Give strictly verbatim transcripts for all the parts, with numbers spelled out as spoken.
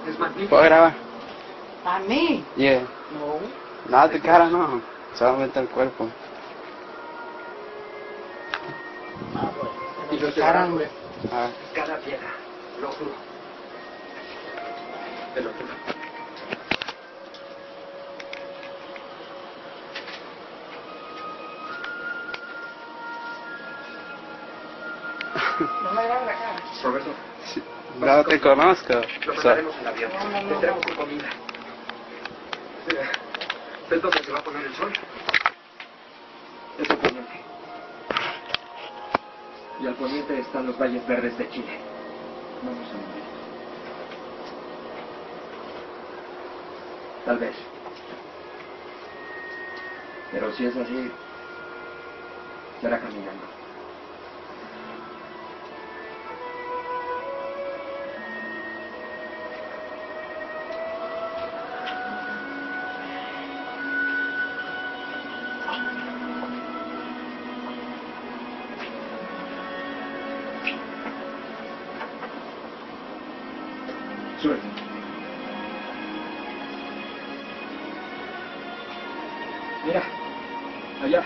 Es magnífico. ¿Puedo grabar? ¿A mí? Yeah. No. Nada de cara no, solamente el cuerpo. Y yo te Cara no. juro, Ah, cada piedra, lo juro. Te lo juro. No me grabes la cara. Roberto, sí. No te conozco. lo So, mandaremos en avión. No, no, no, Tendremos no. su comida. Mira, ¿ves dónde se va a poner el sol? Es el poniente. Y al poniente están los valles verdes de Chile. Vamos a morir. Tal vez. Pero si es así, será caminando. Suerte. Mira, allá.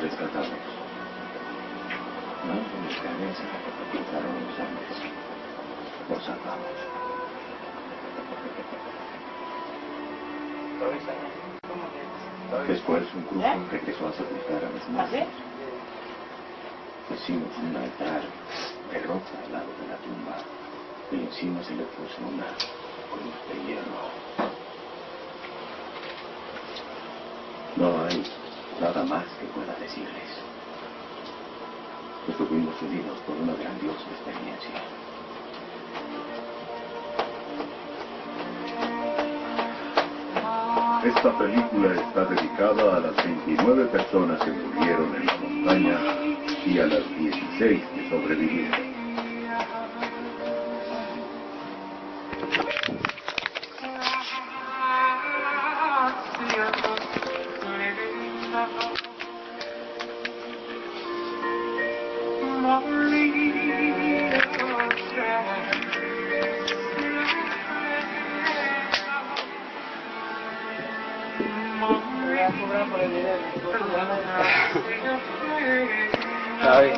rescatados. No con esperanza, cruzaron los Andes. Los salvamos. Después un grupo ¿Eh? regresó a sepultar a los ¿Así? muertos. Hicimos un altar de roca al lado de la tumba y encima se le puso una cruz de hierro. No hay nada más que pueda decirles. Estuvimos unidos por una grandiosa experiencia. Esta película está dedicada a las veintinueve personas que murieron en la montaña y a las dieciséis que sobrevivieron. Está bien.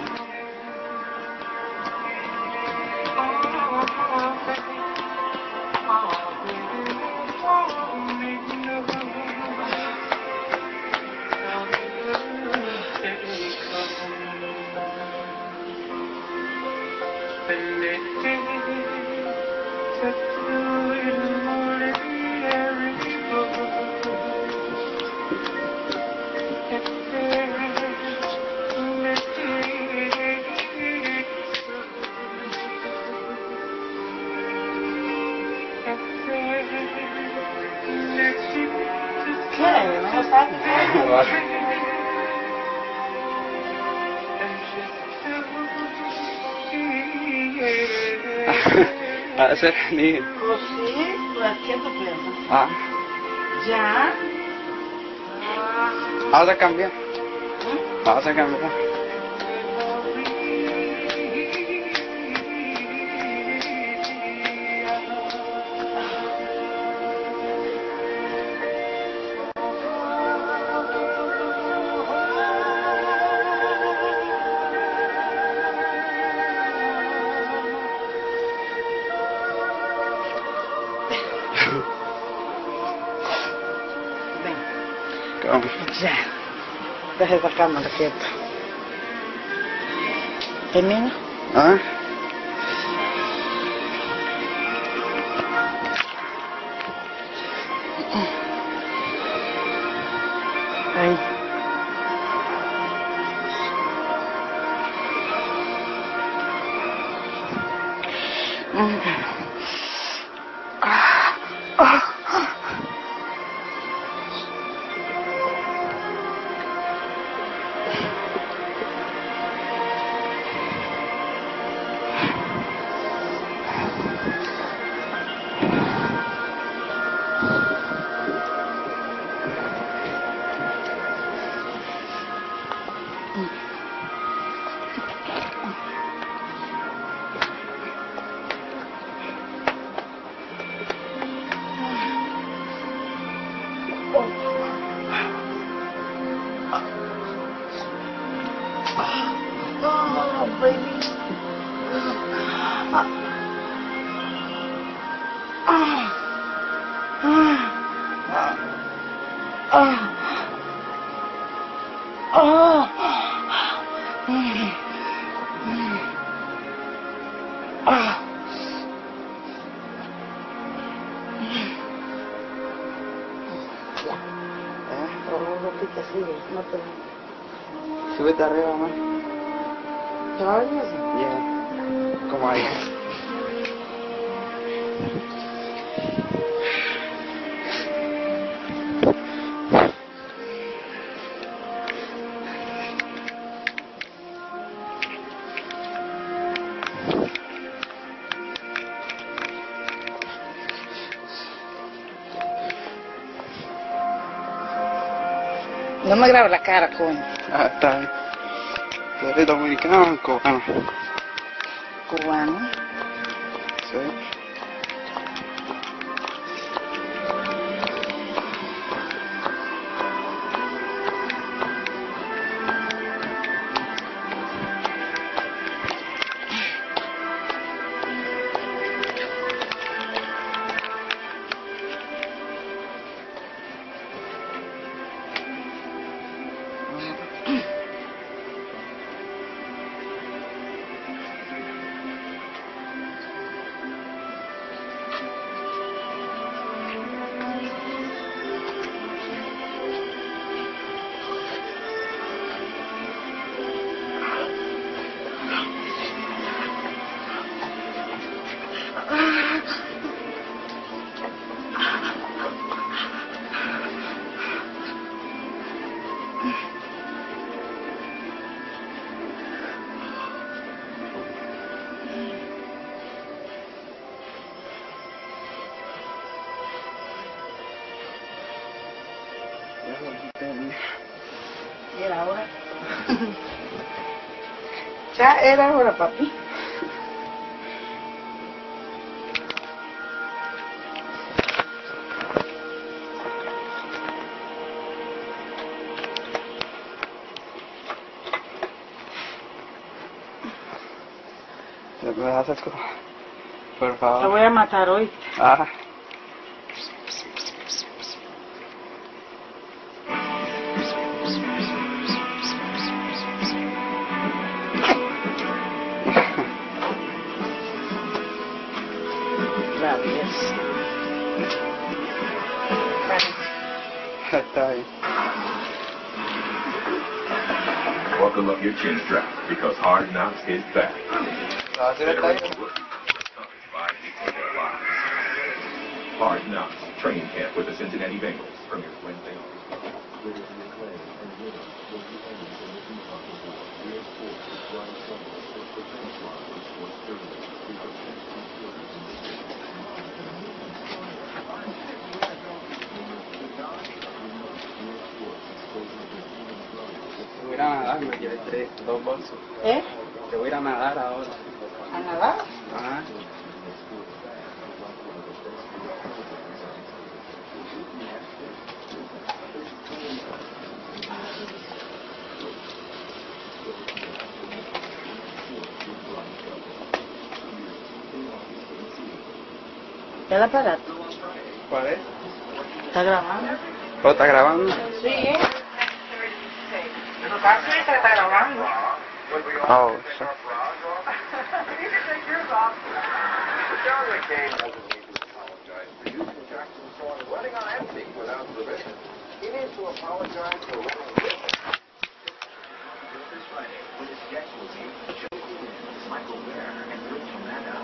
¿Qué? No lo sabes. A ese ni. Pues sí, pues ¿qué tú piensas? Ah, ¿Ya? vamos a cambiar. Vamos a cambiar. Ven, ¿Cómo? ya. Deja esa cámara quieta. Termina. ¿Ah? Ahí. Oh, baby. No te... Súbete arriba, man. ¿Te va a venir así? Yeah. Como ahí. No me grabes la cara, coño. Ah, está bien. ¿Tú eres dominicano o cubano? Cubano. Sí. Era hora. Ya era hora, papi. ¿Me das asco? Por Te favor. voy a matar hoy. Ah. Gracias. Está bien. Buckle up your chin strap because Hard Knocks is back. La basura está Veteran bien. rookies will the toughest five weeks of their lives. Hard Knocks training camp with the Cincinnati Bengals premieres Wednesday on. Te voy a ir a nadar, me quieres tres, dos bolsos. ¿Eh? Te voy a ir a nadar ahora. ¿A nadar? Ah. ¿El aparato? ¿Cuál es? ¿Está grabando? ¿Oh, está grabando? Sí, ¿eh? Lo que hace es que está grabando. Oh, sí. Running on empty without permission. He needs to apologize for running